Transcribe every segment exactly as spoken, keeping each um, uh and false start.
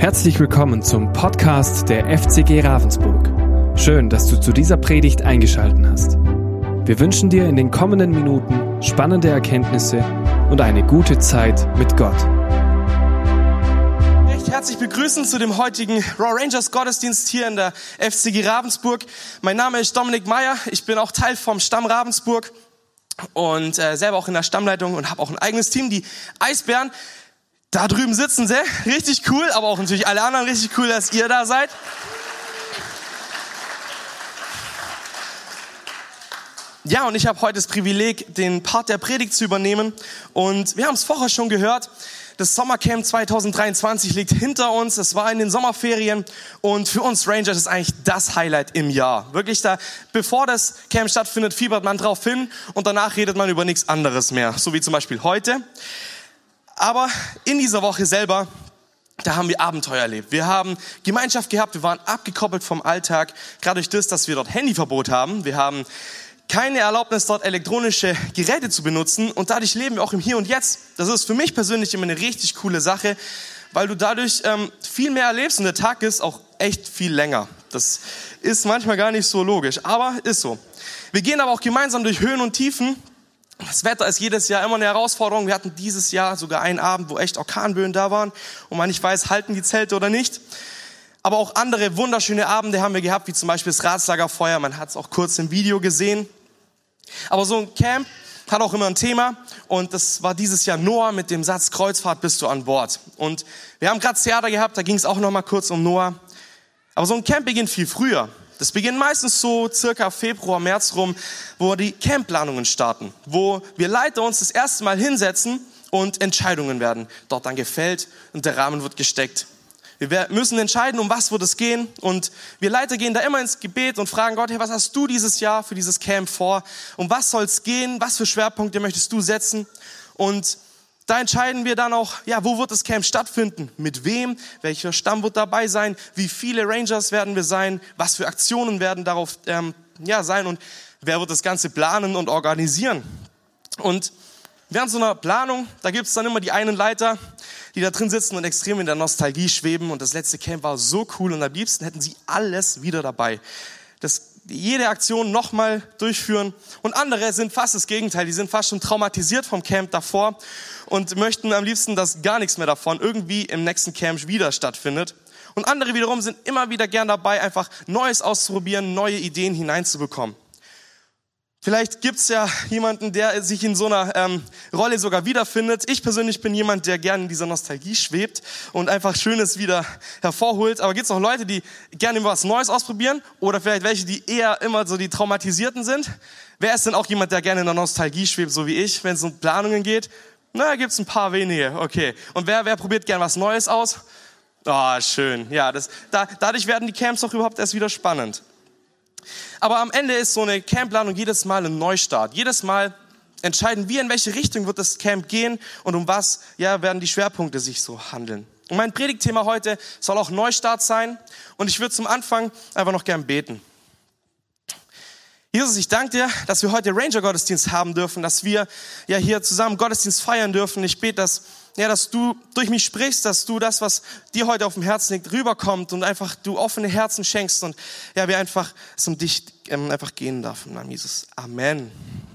Herzlich willkommen zum Podcast der F C G Ravensburg. Schön, dass du zu dieser Predigt eingeschaltet hast. Wir wünschen dir in den kommenden Minuten spannende Erkenntnisse und eine gute Zeit mit Gott. Recht herzlich begrüßen zu dem heutigen Raw Rangers Gottesdienst hier in der F C G Ravensburg. Mein Name ist Dominik Meyer, ich bin auch Teil vom Stamm Ravensburg und äh, selber auch in der Stammleitung und habe auch ein eigenes Team, die Eisbären. Da drüben sitzen sie, richtig cool, aber auch natürlich alle anderen richtig cool, dass ihr da seid. Ja, und ich habe heute das Privileg, den Part der Predigt zu übernehmen. Und wir haben es vorher schon gehört, das Sommercamp zwanzig dreiundzwanzig liegt hinter uns. Es war in den Sommerferien und für uns Rangers ist eigentlich das Highlight im Jahr. Wirklich, da, bevor das Camp stattfindet, fiebert man drauf hin und danach redet man über nichts anderes mehr. So wie zum Beispiel heute. Aber in dieser Woche selber, da haben wir Abenteuer erlebt. Wir haben Gemeinschaft gehabt, wir waren abgekoppelt vom Alltag, gerade durch das, dass wir dort Handyverbot haben. Wir haben keine Erlaubnis, dort elektronische Geräte zu benutzen und dadurch leben wir auch im Hier und Jetzt. Das ist für mich persönlich immer eine richtig coole Sache, weil du dadurch ähm, viel mehr erlebst und der Tag ist auch echt viel länger. Das ist manchmal gar nicht so logisch, aber ist so. Wir gehen aber auch gemeinsam durch Höhen und Tiefen. Das Wetter ist jedes Jahr immer eine Herausforderung. Wir hatten dieses Jahr sogar einen Abend, wo echt Orkanböen da waren und man nicht weiß, halten die Zelte oder nicht. Aber auch andere wunderschöne Abende haben wir gehabt, wie zum Beispiel das Ratslagerfeuer. Man hat es auch kurz im Video gesehen. Aber so ein Camp hat auch immer ein Thema und das war dieses Jahr Noah mit dem Satz, Kreuzfahrt bist du an Bord. Und wir haben gerade Theater gehabt, da ging es auch noch mal kurz um Noah. Aber so ein Camp beginnt viel früher. Das beginnt meistens so circa Februar, März rum, wo die Campplanungen starten, wo wir Leiter uns das erste Mal hinsetzen und Entscheidungen werden dort dann gefällt und der Rahmen wird gesteckt. Wir müssen entscheiden, um was wird es gehen und wir Leiter gehen da immer ins Gebet und fragen Gott, hey, was hast du dieses Jahr für dieses Camp vor? Um was soll es gehen? Was für Schwerpunkte möchtest du setzen? Und da entscheiden wir dann auch, ja, wo wird das Camp stattfinden? Mit wem? Welcher Stamm wird dabei sein? Wie viele Rangers werden wir sein? Was für Aktionen werden darauf ähm, ja, sein? Und wer wird das Ganze planen und organisieren? Und während so einer Planung, da gibt es dann immer die einen Leiter, die da drin sitzen und extrem in der Nostalgie schweben. Und das letzte Camp war so cool und am liebsten hätten sie alles wieder dabei. Das jede Aktion nochmal durchführen. Und andere sind fast das Gegenteil. Die sind fast schon traumatisiert vom Camp davor und möchten am liebsten, dass gar nichts mehr davon irgendwie im nächsten Camp wieder stattfindet. Und andere wiederum sind immer wieder gern dabei, einfach Neues auszuprobieren, neue Ideen hineinzubekommen. Vielleicht gibt's ja jemanden, der sich in so einer ähm, Rolle sogar wiederfindet. Ich persönlich bin jemand, der gerne in dieser Nostalgie schwebt und einfach Schönes wieder hervorholt. Aber gibt's auch Leute, die gerne was Neues ausprobieren? Oder vielleicht welche, die eher immer so die Traumatisierten sind? Wer ist denn auch jemand, der gerne in der Nostalgie schwebt, so wie ich, wenn es um Planungen geht? Na, gibt's ein paar wenige, okay. Und wer, wer probiert gern was Neues aus? Ah, oh, schön. Ja, das, da, dadurch werden die Camps auch überhaupt erst wieder spannend. Aber am Ende ist so eine Campplanung jedes Mal ein Neustart. Jedes Mal entscheiden wir, in welche Richtung wird das Camp gehen und um was ja, werden die Schwerpunkte sich so handeln. Und mein Predigtthema heute soll auch Neustart sein. Und ich würde zum Anfang einfach noch gern beten. Jesus, ich danke dir, dass wir heute Ranger-Gottesdienst haben dürfen, dass wir ja hier zusammen Gottesdienst feiern dürfen. Ich bete, dass Ja, dass du durch mich sprichst, dass du das, was dir heute auf dem Herzen liegt, rüberkommt und einfach du offene Herzen schenkst und ja, wir einfach es um dich ähm, einfach gehen darf im Namen Jesus. Amen.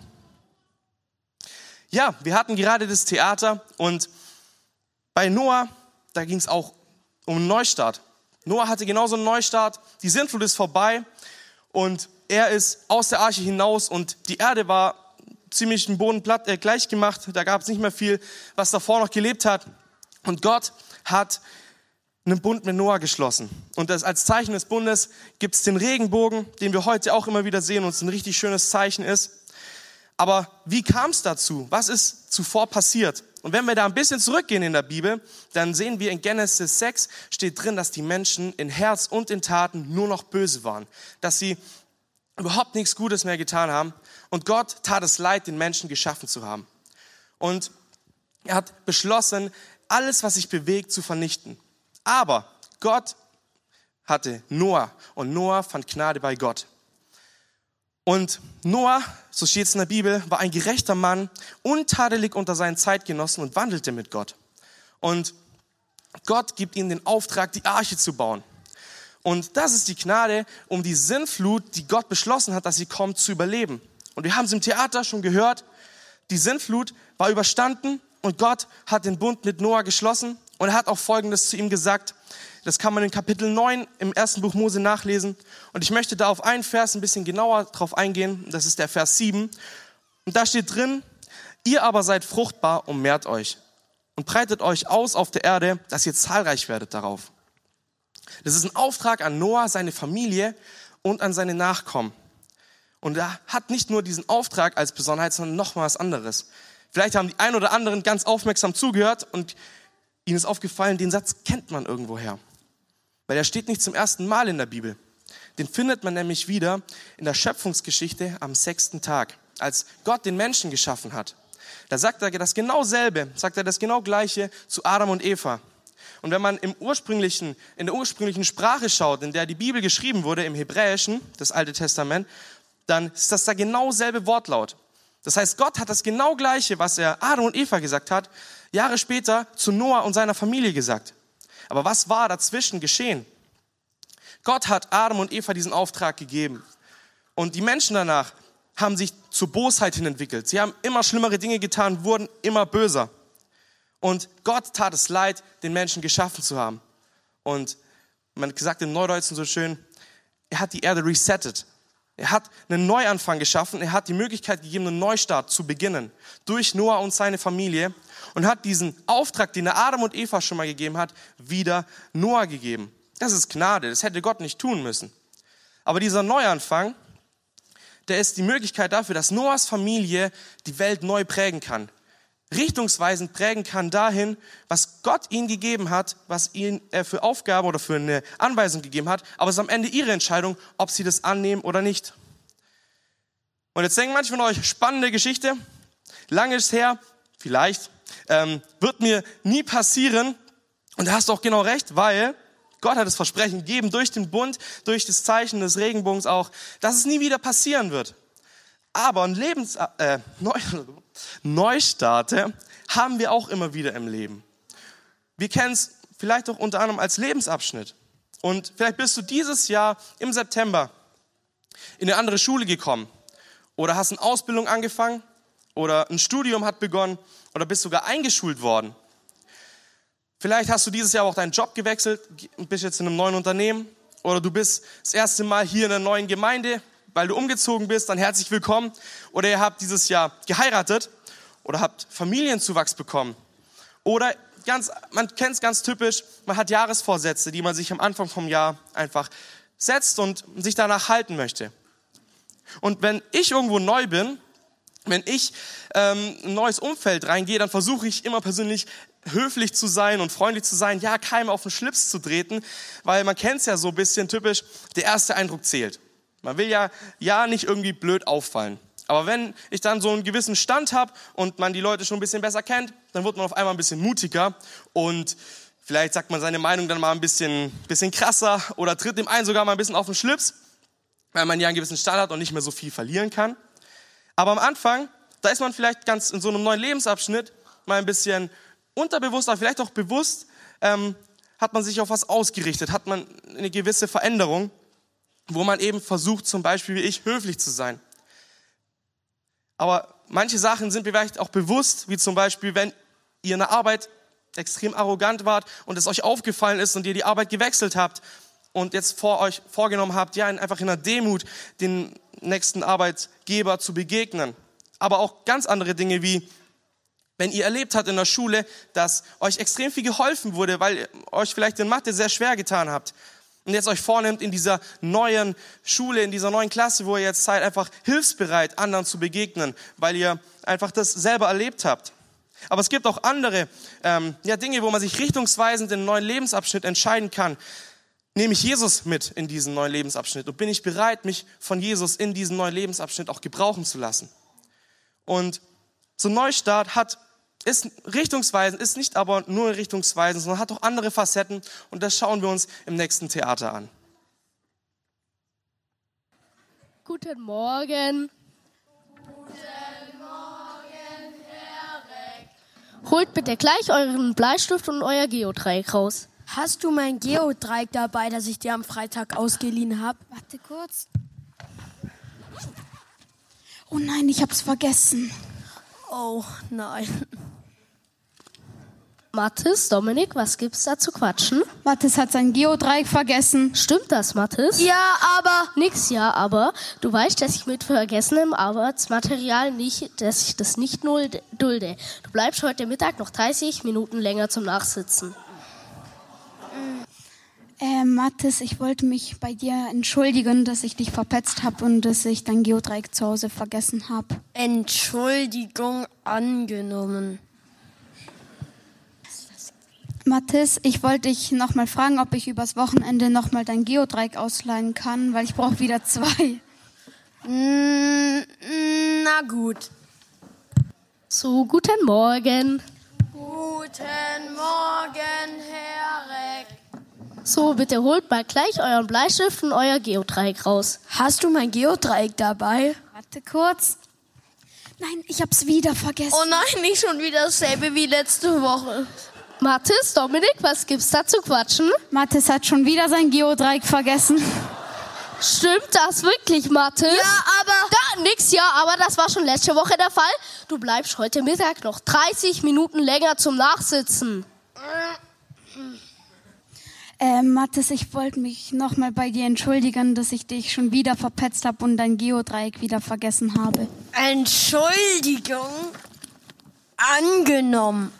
Ja, wir hatten gerade das Theater und bei Noah, da ging es auch um einen Neustart. Noah hatte genauso einen Neustart, die Sintflut ist vorbei und er ist aus der Arche hinaus und die Erde war ziemlich den Boden platt, äh, gleich gemacht. Da gab es nicht mehr viel, was davor noch gelebt hat. Und Gott hat einen Bund mit Noah geschlossen. Und das, als Zeichen des Bundes gibt es den Regenbogen, den wir heute auch immer wieder sehen und es ein richtig schönes Zeichen ist. Aber wie kam es dazu? Was ist zuvor passiert? Und wenn wir da ein bisschen zurückgehen in der Bibel, dann sehen wir in Genesis sechs steht drin, dass die Menschen in Herz und in Taten nur noch böse waren. Dass sie überhaupt nichts Gutes mehr getan haben. Und Gott tat es leid, den Menschen geschaffen zu haben. Und er hat beschlossen, alles, was sich bewegt, zu vernichten. Aber Gott hatte Noah und Noah fand Gnade bei Gott. Und Noah, so steht es in der Bibel, war ein gerechter Mann, untadelig unter seinen Zeitgenossen und wandelte mit Gott. Und Gott gibt ihnen den Auftrag, die Arche zu bauen. Und das ist die Gnade, um die Sintflut, die Gott beschlossen hat, dass sie kommt, zu überleben. Und wir haben es im Theater schon gehört, die Sintflut war überstanden und Gott hat den Bund mit Noah geschlossen und er hat auch Folgendes zu ihm gesagt. Das kann man in Kapitel neun im ersten Buch Mose nachlesen. Und ich möchte da auf einen Vers ein bisschen genauer drauf eingehen. Das ist der Vers sieben. Und da steht drin, ihr aber seid fruchtbar und mehrt euch und breitet euch aus auf der Erde, dass ihr zahlreich werdet darauf. Das ist ein Auftrag an Noah, seine Familie und an seine Nachkommen. Und er hat nicht nur diesen Auftrag als Besonderheit, sondern noch mal was anderes. Vielleicht haben die ein oder anderen ganz aufmerksam zugehört und ihnen ist aufgefallen, den Satz kennt man irgendwoher. Weil er steht nicht zum ersten Mal in der Bibel. Den findet man nämlich wieder in der Schöpfungsgeschichte am sechsten Tag, als Gott den Menschen geschaffen hat. Da sagt er das genau selbe, sagt er das genau Gleiche zu Adam und Eva. Und wenn man im ursprünglichen, in der ursprünglichen Sprache schaut, in der die Bibel geschrieben wurde, im Hebräischen, das Alte Testament, dann ist das da genau selbe Wortlaut. Das heißt, Gott hat das genau Gleiche, was er Adam und Eva gesagt hat, Jahre später zu Noah und seiner Familie gesagt. Aber was war dazwischen geschehen? Gott hat Adam und Eva diesen Auftrag gegeben. Und die Menschen danach haben sich zur Bosheit hin entwickelt. Sie haben immer schlimmere Dinge getan, wurden immer böser. Und Gott tat es leid, den Menschen geschaffen zu haben. Und man sagt im Neudeutschen so schön, er hat die Erde resettet. Er hat einen Neuanfang geschaffen. Er hat die Möglichkeit gegeben, einen Neustart zu beginnen. Durch Noah und seine Familie. Und hat diesen Auftrag, den er Adam und Eva schon mal gegeben hat, wieder Noah gegeben. Das ist Gnade. Das hätte Gott nicht tun müssen. Aber dieser Neuanfang, der ist die Möglichkeit dafür, dass Noahs Familie die Welt neu prägen kann. Richtungsweisend prägen kann dahin, was Gott ihnen gegeben hat, was ihnen äh, für Aufgaben oder für eine Anweisung gegeben hat, aber es ist am Ende ihre Entscheidung, ob sie das annehmen oder nicht. Und jetzt denken manche von euch, spannende Geschichte, lange ist her, vielleicht, ähm, wird mir nie passieren. Und da hast du auch genau recht, weil Gott hat das Versprechen gegeben, durch den Bund, durch das Zeichen des Regenbogens auch, dass es nie wieder passieren wird. Aber ein Lebens, äh, Neu, Neustarte haben wir auch immer wieder im Leben. Wir kennen es vielleicht auch unter anderem als Lebensabschnitt. Und vielleicht bist du dieses Jahr im September in eine andere Schule gekommen oder hast eine Ausbildung angefangen oder ein Studium hat begonnen oder bist sogar eingeschult worden. Vielleicht hast du dieses Jahr auch deinen Job gewechselt und bist jetzt in einem neuen Unternehmen oder du bist das erste Mal hier in einer neuen Gemeinde, weil du umgezogen bist, dann herzlich willkommen. Oder ihr habt dieses Jahr geheiratet oder habt Familienzuwachs bekommen. Oder ganz, man kennt es ganz typisch, man hat Jahresvorsätze, die man sich am Anfang vom Jahr einfach setzt und sich danach halten möchte. Und wenn ich irgendwo neu bin, wenn ich ähm, ein neues Umfeld reingehe, dann versuche ich immer persönlich höflich zu sein und freundlich zu sein, ja, keinem auf den Schlips zu treten, weil man kennt es ja so ein bisschen typisch, der erste Eindruck zählt. Man will ja, ja nicht irgendwie blöd auffallen. Aber wenn ich dann so einen gewissen Stand habe und man die Leute schon ein bisschen besser kennt, dann wird man auf einmal ein bisschen mutiger und vielleicht sagt man seine Meinung dann mal ein bisschen, bisschen krasser oder tritt dem einen sogar mal ein bisschen auf den Schlips, weil man ja einen gewissen Stand hat und nicht mehr so viel verlieren kann. Aber am Anfang, da ist man vielleicht ganz in so einem neuen Lebensabschnitt mal ein bisschen unterbewusst, aber vielleicht auch bewusst, ähm, hat man sich auf was ausgerichtet, hat man eine gewisse Veränderung, wo man eben versucht, zum Beispiel wie ich, höflich zu sein. Aber manche Sachen sind mir vielleicht auch bewusst, wie zum Beispiel, wenn ihr in der Arbeit extrem arrogant wart und es euch aufgefallen ist und ihr die Arbeit gewechselt habt und jetzt vor euch vorgenommen habt, ja, einfach in der Demut den nächsten Arbeitgeber zu begegnen. Aber auch ganz andere Dinge wie, wenn ihr erlebt habt in der Schule, dass euch extrem viel geholfen wurde, weil ihr euch vielleicht in Mathe sehr schwer getan habt. Und jetzt euch vornehmt, in dieser neuen Schule, in dieser neuen Klasse, wo ihr jetzt seid, einfach hilfsbereit, anderen zu begegnen, weil ihr einfach das selber erlebt habt. Aber es gibt auch andere ähm, ja, Dinge, wo man sich richtungsweisend in einen neuen Lebensabschnitt entscheiden kann. Nehme ich Jesus mit in diesen neuen Lebensabschnitt und bin ich bereit, mich von Jesus in diesen neuen Lebensabschnitt auch gebrauchen zu lassen. Und so ein Neustart hat ist richtungsweisend, ist nicht aber nur richtungsweisend, sondern hat auch andere Facetten und das schauen wir uns im nächsten Theater an. Guten Morgen. Guten Morgen, Herr Reck. Holt bitte gleich euren Bleistift und euer Geodreieck raus. Hast du mein Geodreieck dabei, das ich dir am Freitag ausgeliehen habe? Warte kurz. Oh nein, ich hab's vergessen. Oh nein. Mathis, Dominik, was gibt's da zu quatschen? Mathis hat sein Geodreieck vergessen. Stimmt das, Mathis? Ja, aber... Nix, ja, aber du weißt, dass ich mit vergessenem Arbeitsmaterial nicht, dass ich das nicht null dulde. Du bleibst heute Mittag noch dreißig Minuten länger zum Nachsitzen. Äh, Mathis, ich wollte mich bei dir entschuldigen, dass ich dich verpetzt habe und dass ich dein Geodreieck zu Hause vergessen habe. Entschuldigung angenommen. Mathis, ich wollte dich nochmal fragen, ob ich übers Wochenende nochmal dein Geodreieck ausleihen kann, weil ich brauche wieder zwei. Mm, na gut. So, guten Morgen. Guten Morgen, Herr Reck. So, bitte holt mal gleich euren Bleistift und euer Geodreieck raus. Hast du mein Geodreieck dabei? Warte kurz. Nein, ich hab's wieder vergessen. Oh nein, nicht schon wieder dasselbe wie letzte Woche. Mathis, Dominik, was gibt's da zu quatschen? Mathis hat schon wieder sein Geodreieck vergessen. Stimmt das wirklich, Mathis? Ja, aber... Da, nix, ja, aber das war schon letzte Woche der Fall. Du bleibst heute Mittag noch dreißig Minuten länger zum Nachsitzen. Äh, Mathis, ich wollte mich nochmal bei dir entschuldigen, dass ich dich schon wieder verpetzt habe und dein Geodreieck wieder vergessen habe. Entschuldigung angenommen.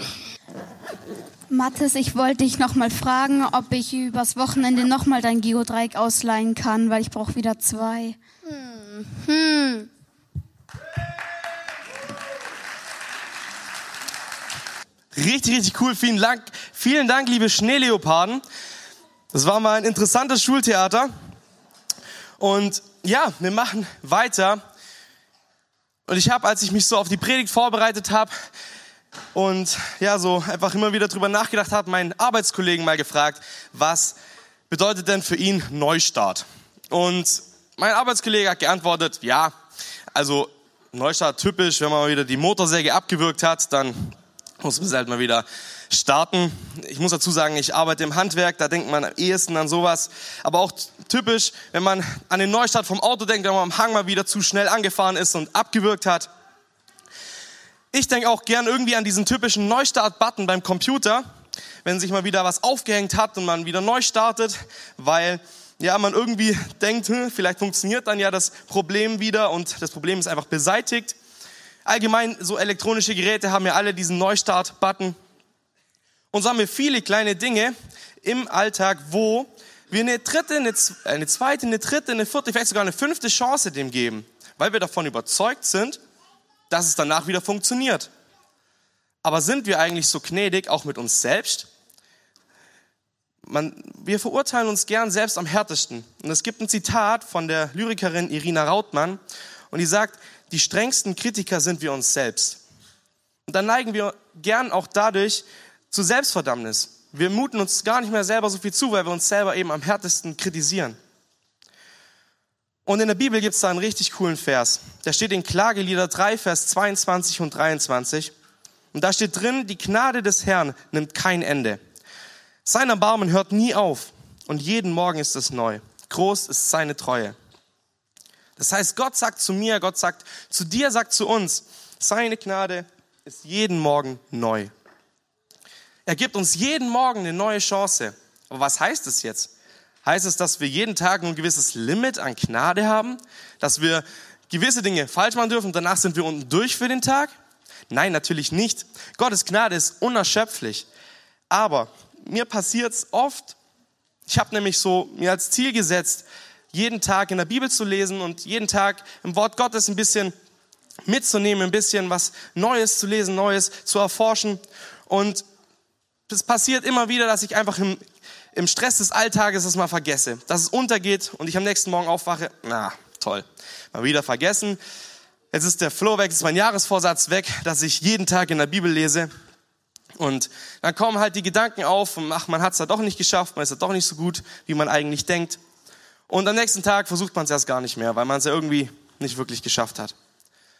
Mathis, ich wollte dich nochmal fragen, ob ich übers Wochenende nochmal dein Geodreieck ausleihen kann, weil ich brauche wieder zwei. Hm. Hm. Richtig, richtig cool. Vielen Dank, vielen Dank, liebe Schneeleoparden. Das war mal ein interessantes Schultheater. Und ja, wir machen weiter. Und ich habe, als ich mich so auf die Predigt vorbereitet habe und ja, so einfach immer wieder drüber nachgedacht habe, meinen Arbeitskollegen mal gefragt, was bedeutet denn für ihn Neustart? Und mein Arbeitskollege hat geantwortet, ja, also Neustart typisch, wenn man mal wieder die Motorsäge abgewürgt hat, dann muss man halt mal wieder starten. Ich muss dazu sagen, ich arbeite im Handwerk, da denkt man am ehesten an sowas. Aber auch typisch, wenn man an den Neustart vom Auto denkt, wenn man am Hang mal wieder zu schnell angefahren ist und abgewürgt hat. Ich denke auch gern irgendwie an diesen typischen Neustart-Button beim Computer, wenn sich mal wieder was aufgehängt hat und man wieder neu startet, weil ja man irgendwie denkt, hm, vielleicht funktioniert dann ja das Problem wieder und das Problem ist einfach beseitigt. Allgemein, so elektronische Geräte haben ja alle diesen Neustart-Button. Und so haben wir viele kleine Dinge im Alltag, wo wir eine dritte, eine, eine zweite, eine dritte, eine vierte, vielleicht sogar eine fünfte Chance dem geben, weil wir davon überzeugt sind, dass es danach wieder funktioniert. Aber sind wir eigentlich so gnädig, auch mit uns selbst? Man, wir verurteilen uns gern selbst am härtesten. Und es gibt ein Zitat von der Lyrikerin Irina Rautmann und die sagt, die strengsten Kritiker sind wir uns selbst. Und dann neigen wir gern auch dadurch zu Selbstverdammnis. Wir muten uns gar nicht mehr selber so viel zu, weil wir uns selber eben am härtesten kritisieren. Und in der Bibel gibt es da einen richtig coolen Vers. Der steht in Klagelieder drei, Vers zweiundzwanzig und dreiundzwanzig. Und da steht drin, die Gnade des Herrn nimmt kein Ende. Sein Erbarmen hört nie auf und jeden Morgen ist es neu. Groß ist seine Treue. Das heißt, Gott sagt zu mir, Gott sagt zu dir, sagt zu uns, seine Gnade ist jeden Morgen neu. Er gibt uns jeden Morgen eine neue Chance. Aber was heißt es jetzt? Heißt es, dass wir jeden Tag ein gewisses Limit an Gnade haben? Dass wir gewisse Dinge falsch machen dürfen und danach sind wir unten durch für den Tag? Nein, natürlich nicht. Gottes Gnade ist unerschöpflich. Aber mir passiert es oft, ich habe nämlich so mir als Ziel gesetzt, jeden Tag in der Bibel zu lesen und jeden Tag im Wort Gottes ein bisschen mitzunehmen, ein bisschen was Neues zu lesen, Neues zu erforschen. Und es passiert immer wieder, dass ich einfach im, im Stress des Alltages das mal vergesse, dass es untergeht und ich am nächsten Morgen aufwache, na toll, mal wieder vergessen. Jetzt ist der Flow weg, jetzt ist mein Jahresvorsatz weg, dass ich jeden Tag in der Bibel lese. Und dann kommen halt die Gedanken auf, ach, man hat es ja doch nicht geschafft, man ist ja doch nicht so gut, wie man eigentlich denkt. Und am nächsten Tag versucht man es erst gar nicht mehr, weil man es ja irgendwie nicht wirklich geschafft hat.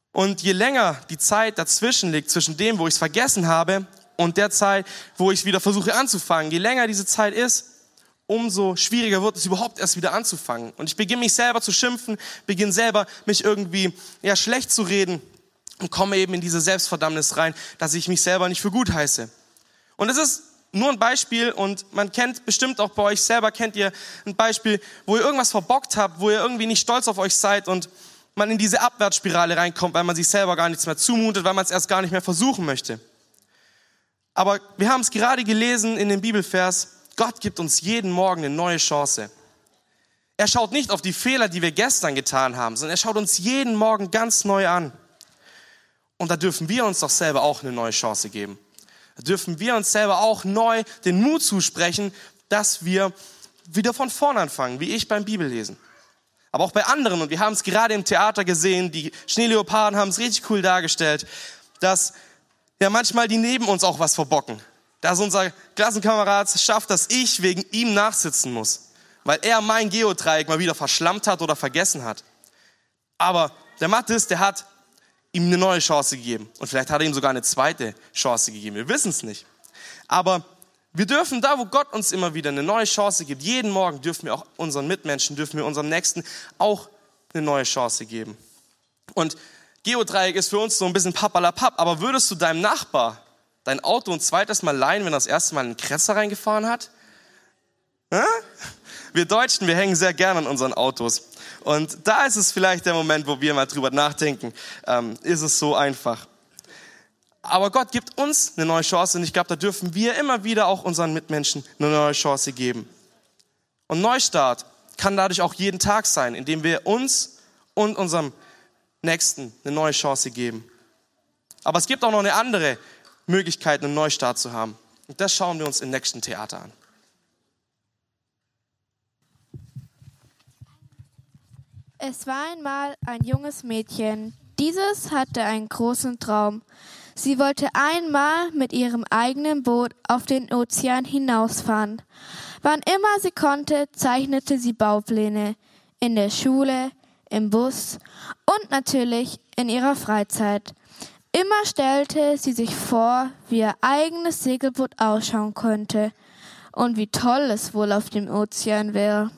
Und je länger die Zeit dazwischen liegt, zwischen dem, wo ich es vergessen habe, und der Zeit, wo ich wieder versuche anzufangen, je länger diese Zeit ist, umso schwieriger wird es überhaupt erst wieder anzufangen. Und ich beginne mich selber zu schimpfen, beginne selber mich irgendwie ja, schlecht zu reden und komme eben in diese Selbstverdammnis rein, dass ich mich selber nicht für gut heiße. Und es ist nur ein Beispiel und man kennt bestimmt auch bei euch selber, kennt ihr ein Beispiel, wo ihr irgendwas verbockt habt, wo ihr irgendwie nicht stolz auf euch seid und man in diese Abwärtsspirale reinkommt, weil man sich selber gar nichts mehr zumutet, weil man es erst gar nicht mehr versuchen möchte. Aber wir haben es gerade gelesen in dem Bibelvers, Gott gibt uns jeden Morgen eine neue Chance. Er schaut nicht auf die Fehler, die wir gestern getan haben, sondern er schaut uns jeden Morgen ganz neu an. Und da dürfen wir uns doch selber auch eine neue Chance geben. Da dürfen wir uns selber auch neu den Mut zusprechen, dass wir wieder von vorne anfangen, wie ich beim Bibellesen. Aber auch bei anderen, und wir haben es gerade im Theater gesehen, die Schneeleoparden haben es richtig cool dargestellt, dass ja manchmal die neben uns auch was verbocken. Dass unser Klassenkamerad schafft, dass ich wegen ihm nachsitzen muss, weil er mein Geodreieck mal wieder verschlammt hat oder vergessen hat. Aber der Mathis, der hat ihm eine neue Chance gegeben. Und vielleicht hat er ihm sogar eine zweite Chance gegeben. Wir wissen es nicht. Aber wir dürfen da, wo Gott uns immer wieder eine neue Chance gibt, jeden Morgen dürfen wir auch unseren Mitmenschen, dürfen wir unserem Nächsten auch eine neue Chance geben. Und Geodreieck ist für uns so ein bisschen papperlapapp, aber würdest du deinem Nachbar dein Auto ein zweites Mal leihen, wenn er das erste Mal einen Kresser reingefahren hat? Hä? Wir Deutschen, wir hängen sehr gern an unseren Autos. Und da ist es vielleicht der Moment, wo wir mal drüber nachdenken, ähm, ist es so einfach. Aber Gott gibt uns eine neue Chance und ich glaube, da dürfen wir immer wieder auch unseren Mitmenschen eine neue Chance geben. Und Neustart kann dadurch auch jeden Tag sein, indem wir uns und unserem Nächsten eine neue Chance geben. Aber es gibt auch noch eine andere Möglichkeit, einen Neustart zu haben. Und das schauen wir uns im nächsten Theater an. Es war einmal ein junges Mädchen. Dieses hatte einen großen Traum. Sie wollte einmal mit ihrem eigenen Boot auf den Ozean hinausfahren. Wann immer sie konnte, zeichnete sie Baupläne. In der Schule, im Bus und natürlich in ihrer Freizeit. Immer stellte sie sich vor, wie ihr eigenes Segelboot ausschauen könnte und wie toll es wohl auf dem Ozean wäre.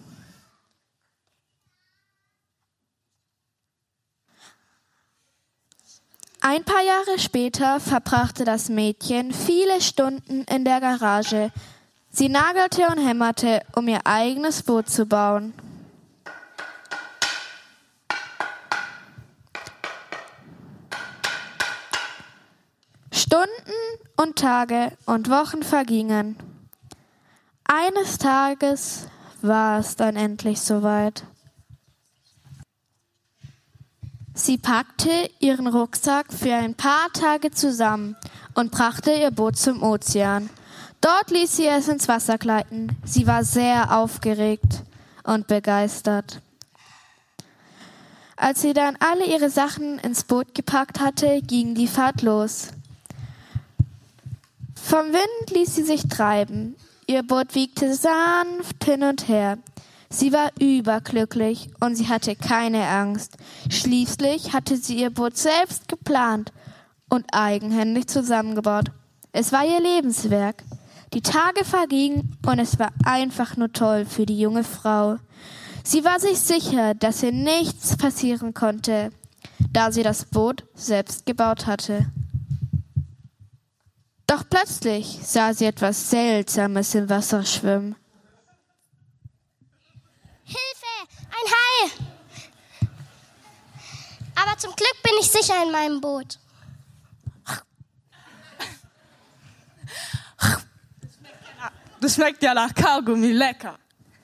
Ein paar Jahre später verbrachte das Mädchen viele Stunden in der Garage. Sie nagelte und hämmerte, um ihr eigenes Boot zu bauen. Stunden und Tage und Wochen vergingen. Eines Tages war es dann endlich soweit. Sie packte ihren Rucksack für ein paar Tage zusammen und brachte ihr Boot zum Ozean. Dort ließ sie es ins Wasser gleiten. Sie war sehr aufgeregt und begeistert. Als sie dann alle ihre Sachen ins Boot gepackt hatte, ging die Fahrt los. Vom Wind ließ sie sich treiben. Ihr Boot wiegte sanft hin und her. Sie war überglücklich und sie hatte keine Angst. Schließlich hatte sie ihr Boot selbst geplant und eigenhändig zusammengebaut. Es war ihr Lebenswerk. Die Tage vergingen und es war einfach nur toll für die junge Frau. Sie war sich sicher, dass ihr nichts passieren konnte, da sie das Boot selbst gebaut hatte. Doch plötzlich sah sie etwas Seltsames im Wasser schwimmen. Hilfe, ein Hai! Aber zum Glück bin ich sicher in meinem Boot. Das schmeckt ja nach Kaugummi, lecker.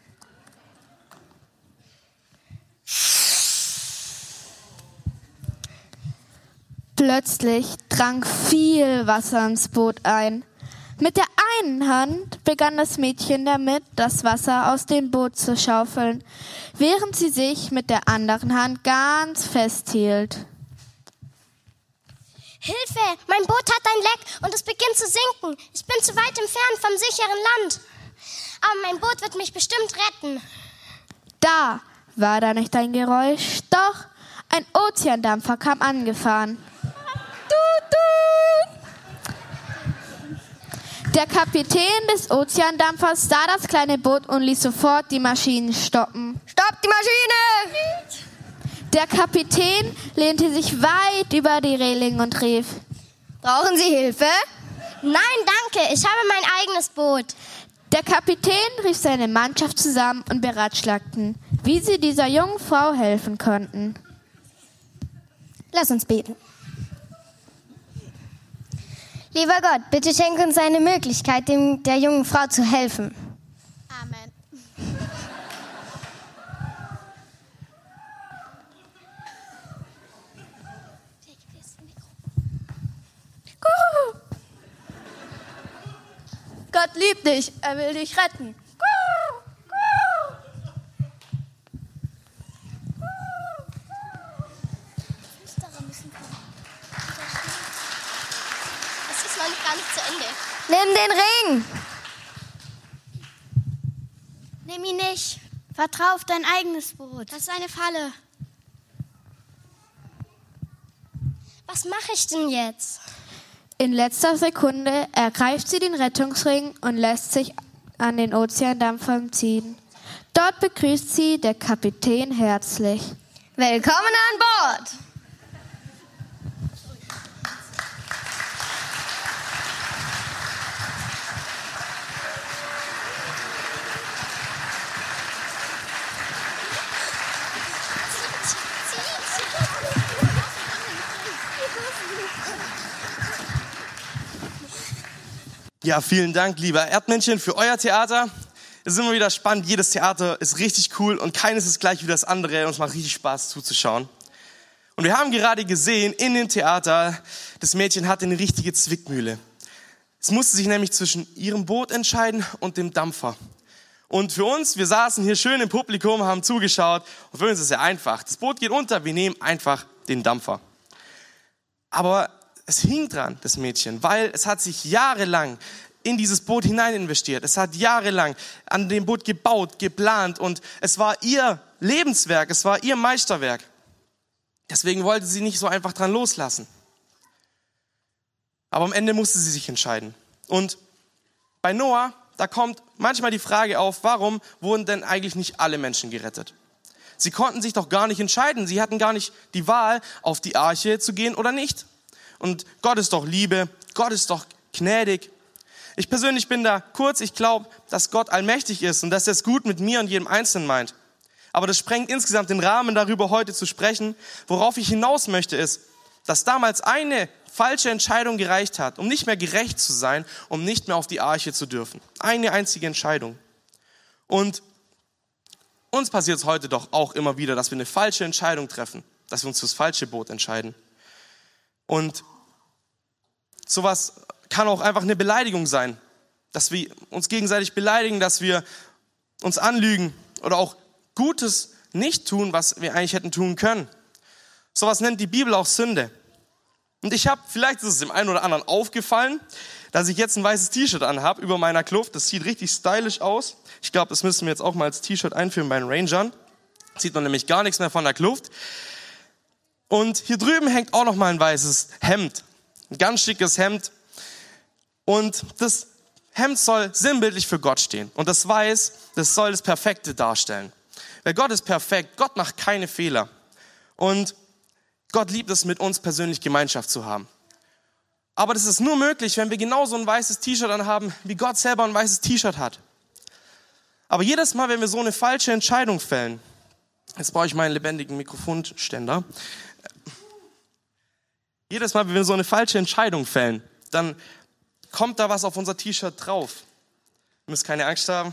Plötzlich drang viel Wasser ins Boot ein. Mit der einen Hand begann das Mädchen damit, das Wasser aus dem Boot zu schaufeln, während sie sich mit der anderen Hand ganz festhielt. Hilfe, mein Boot hat ein Leck und es beginnt zu sinken. Ich bin zu weit entfernt vom sicheren Land. Aber mein Boot wird mich bestimmt retten. Da war da nicht ein Geräusch, doch Ein Ozeandampfer kam angefahren. Der Kapitän des Ozeandampfers sah das kleine Boot und ließ sofort die Maschinen stoppen. Stopp die Maschine! Der Kapitän lehnte sich weit über die Reling und rief: Brauchen Sie Hilfe? Nein, danke, ich habe mein eigenes Boot. Der Kapitän rief seine Mannschaft zusammen und beratschlagten, wie sie dieser jungen Frau helfen könnten. Lass uns beten. Lieber Gott, bitte schenke uns eine Möglichkeit, dem, der jungen Frau zu helfen. Amen. Gott liebt dich, er will dich retten. Das ist noch gar nicht zu Ende. Nimm den Ring! Nimm ihn nicht. Vertrau auf dein eigenes Boot. Das ist eine Falle. Was mache ich denn jetzt? In letzter Sekunde ergreift sie den Rettungsring und lässt sich an den Ozeandampfer ziehen. Dort begrüßt sie der Kapitän herzlich. Willkommen an Bord! Ja, vielen Dank, lieber Erdmännchen, für euer Theater. Es ist immer wieder spannend. Jedes Theater ist richtig cool und keines ist gleich wie das andere. Und es macht richtig Spaß zuzuschauen. Und wir haben gerade gesehen, in dem Theater, das Mädchen hatte eine richtige Zwickmühle. Es musste sich nämlich zwischen ihrem Boot entscheiden und dem Dampfer. Und für uns, wir saßen hier schön im Publikum, haben zugeschaut. Und für uns ist es ja einfach. Das Boot geht unter, wir nehmen einfach den Dampfer. Aber es hing dran, das Mädchen, weil es hat sich jahrelang in dieses Boot hinein investiert. Es hat jahrelang an dem Boot gebaut, geplant und es war ihr Lebenswerk, es war ihr Meisterwerk. Deswegen wollte sie nicht so einfach dran loslassen. Aber am Ende musste sie sich entscheiden. Und bei Noah, da kommt manchmal die Frage auf, warum wurden denn eigentlich nicht alle Menschen gerettet? Sie konnten sich doch gar nicht entscheiden. Sie hatten gar nicht die Wahl, auf die Arche zu gehen oder nicht. Und Gott ist doch Liebe, Gott ist doch gnädig. Ich persönlich bin da kurz, ich glaube, dass Gott allmächtig ist und dass er es gut mit mir und jedem Einzelnen meint. Aber das sprengt insgesamt den Rahmen, darüber heute zu sprechen. Worauf ich hinaus möchte, ist, dass damals eine falsche Entscheidung gereicht hat, um nicht mehr gerecht zu sein, um nicht mehr auf die Arche zu dürfen. Eine einzige Entscheidung. Und uns passiert es heute doch auch immer wieder, dass wir eine falsche Entscheidung treffen, dass wir uns fürs falsche Boot entscheiden. Und sowas kann auch einfach eine Beleidigung sein, dass wir uns gegenseitig beleidigen, dass wir uns anlügen oder auch Gutes nicht tun, was wir eigentlich hätten tun können. Sowas nennt die Bibel auch Sünde. Und ich habe, vielleicht ist es dem einen oder anderen aufgefallen, dass ich jetzt ein weißes T-Shirt anhabe über meiner Kluft. Das sieht richtig stylisch aus. Ich glaube, das müssen wir jetzt auch mal als T-Shirt einführen bei den Rangern. Sieht man nämlich gar nichts mehr von der Kluft. Und hier drüben hängt auch noch mal ein weißes Hemd. Ein ganz schickes Hemd. Und das Hemd soll sinnbildlich für Gott stehen. Und das Weiß, das soll das Perfekte darstellen. Weil Gott ist perfekt. Gott macht keine Fehler. Und Gott liebt es, mit uns persönlich Gemeinschaft zu haben. Aber das ist nur möglich, wenn wir genauso ein weißes T-Shirt anhaben, wie Gott selber ein weißes T-Shirt hat. Aber jedes Mal, wenn wir so eine falsche Entscheidung fällen, jetzt brauche ich meinen lebendigen Mikrofonständer, jedes Mal, wenn wir so eine falsche Entscheidung fällen, dann kommt da was auf unser T-Shirt drauf. Ihr müsst keine Angst haben.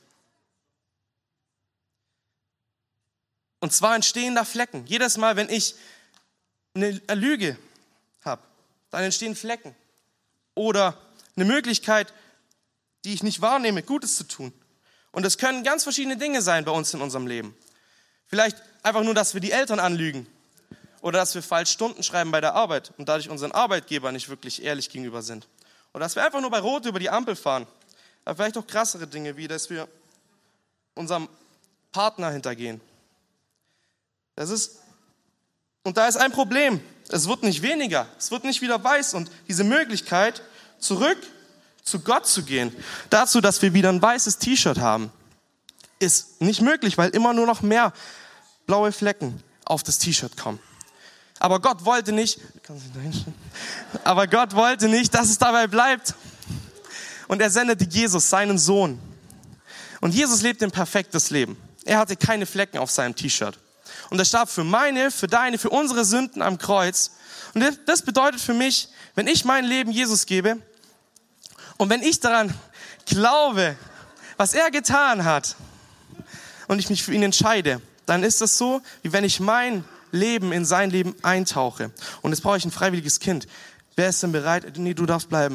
Und zwar entstehen da Flecken. Jedes Mal, wenn ich eine Lüge habe, dann entstehen Flecken. Oder eine Möglichkeit, die ich nicht wahrnehme, Gutes zu tun. Und es können ganz verschiedene Dinge sein bei uns in unserem Leben. Vielleicht einfach nur, dass wir die Eltern anlügen. Oder dass wir falsch Stunden schreiben bei der Arbeit und dadurch unseren Arbeitgeber nicht wirklich ehrlich gegenüber sind. Oder dass wir einfach nur bei Rot über die Ampel fahren. Aber vielleicht auch krassere Dinge, wie dass wir unserem Partner hintergehen. Das ist Und da ist ein Problem. Es wird nicht weniger, es wird nicht wieder weiß. Und diese Möglichkeit, zurück zu Gott zu gehen, dazu, dass wir wieder ein weißes T-Shirt haben, ist nicht möglich, weil immer nur noch mehr blaue Flecken auf das T-Shirt kommen. Aber Gott wollte nicht, aber Gott wollte nicht, dass es dabei bleibt. Und er sendete Jesus, seinen Sohn. Und Jesus lebte ein perfektes Leben. Er hatte keine Flecken auf seinem T-Shirt. Und er starb für meine, für deine, für unsere Sünden am Kreuz. Und das bedeutet für mich, wenn ich mein Leben Jesus gebe und wenn ich daran glaube, was er getan hat und ich mich für ihn entscheide, dann ist das so, wie wenn ich mein Leben in sein Leben eintauche. Und jetzt brauche ich ein freiwilliges Kind. Wer ist denn bereit? Nee, du darfst bleiben.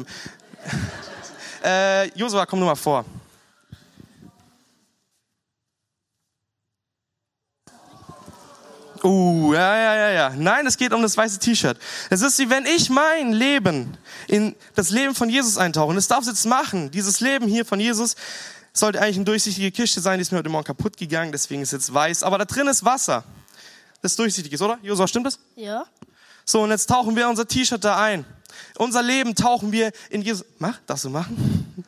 äh, Josua, komm nur mal vor. Uh, ja, ja, ja, ja. Nein, es geht um das weiße T-Shirt. Es ist wie wenn ich mein Leben in das Leben von Jesus eintauche. Und das darfst du jetzt machen. Dieses Leben hier von Jesus sollte eigentlich eine durchsichtige Kiste sein. Die ist mir heute Morgen kaputt gegangen, deswegen ist jetzt weiß. Aber da drin ist Wasser, das durchsichtig ist, oder? Josua, stimmt das? Ja. So, und jetzt tauchen wir unser T-Shirt da ein. Unser Leben tauchen wir in Jesus. Mach, darfst du machen?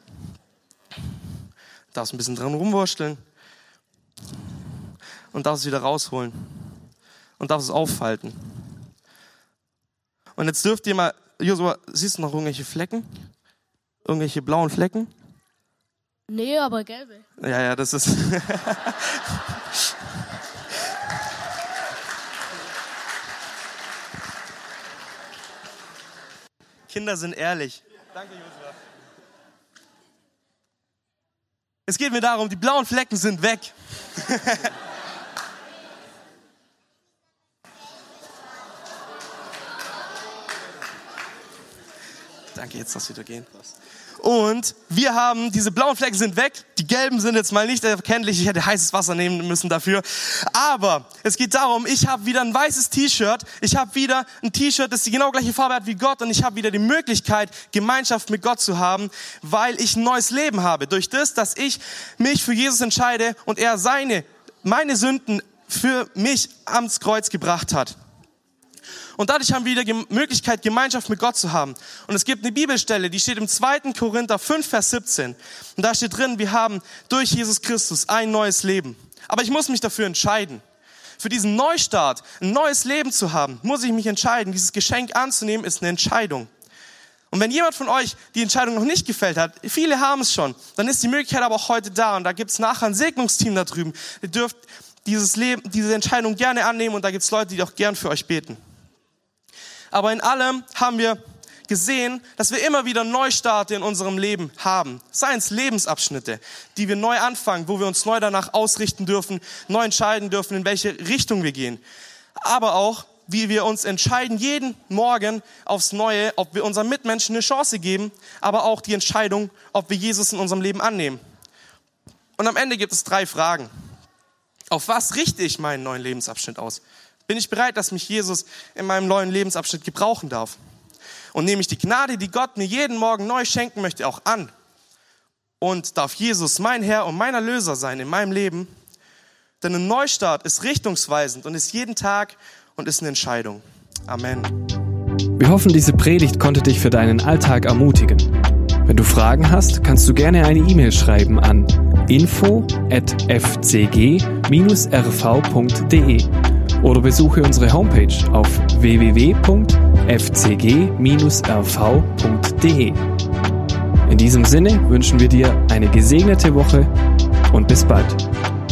Darfst ein bisschen dran rumwursteln. Und darfst es wieder rausholen. Und darfst es aufhalten. Und jetzt dürft ihr mal, Josua, siehst du noch irgendwelche Flecken? Irgendwelche blauen Flecken? Nee, aber gelbe. Ja, ja, das ist... Kinder sind ehrlich. Danke, Josua. Es geht mir darum, die blauen Flecken sind weg. Danke, jetzt darfst du wieder gehen. Und wir haben, diese blauen Flecken sind weg, die gelben sind jetzt mal nicht erkenntlich, ich hätte heißes Wasser nehmen müssen dafür. Aber es geht darum, ich habe wieder ein weißes T-Shirt, ich habe wieder ein T-Shirt, das die genau gleiche Farbe hat wie Gott und ich habe wieder die Möglichkeit, Gemeinschaft mit Gott zu haben, weil ich ein neues Leben habe. Durch das, dass ich mich für Jesus entscheide und er seine, meine Sünden für mich ans Kreuz gebracht hat. Und dadurch haben wir wieder die Möglichkeit, Gemeinschaft mit Gott zu haben. Und es gibt eine Bibelstelle, die steht im zweiten Korinther fünf, Vers siebzehn. Und da steht drin, wir haben durch Jesus Christus ein neues Leben. Aber ich muss mich dafür entscheiden. Für diesen Neustart, ein neues Leben zu haben, muss ich mich entscheiden. Dieses Geschenk anzunehmen, ist eine Entscheidung. Und wenn jemand von euch die Entscheidung noch nicht gefällt hat, viele haben es schon, dann ist die Möglichkeit aber auch heute da. Und da gibt es nachher ein Segnungsteam da drüben. Ihr dürft dieses Leben, diese Entscheidung gerne annehmen und da gibt es Leute, die auch gern für euch beten. Aber in allem haben wir gesehen, dass wir immer wieder Neustarte in unserem Leben haben. Seien es Lebensabschnitte, die wir neu anfangen, wo wir uns neu danach ausrichten dürfen, neu entscheiden dürfen, in welche Richtung wir gehen. Aber auch, wie wir uns entscheiden, jeden Morgen aufs Neue, ob wir unseren Mitmenschen eine Chance geben, aber auch die Entscheidung, ob wir Jesus in unserem Leben annehmen. Und am Ende gibt es drei Fragen. Auf was richte ich meinen neuen Lebensabschnitt aus? Bin ich bereit, dass mich Jesus in meinem neuen Lebensabschnitt gebrauchen darf? Und nehme ich die Gnade, die Gott mir jeden Morgen neu schenken möchte, auch an? Und darf Jesus mein Herr und mein Erlöser sein in meinem Leben? Denn ein Neustart ist richtungsweisend und ist jeden Tag und ist eine Entscheidung. Amen. Wir hoffen, diese Predigt konnte dich für deinen Alltag ermutigen. Wenn du Fragen hast, kannst du gerne eine E-Mail schreiben an info at f c g dash r v punkt d e oder besuche unsere Homepage auf w w w punkt f c g dash r v punkt d e. In diesem Sinne wünschen wir dir eine gesegnete Woche und bis bald.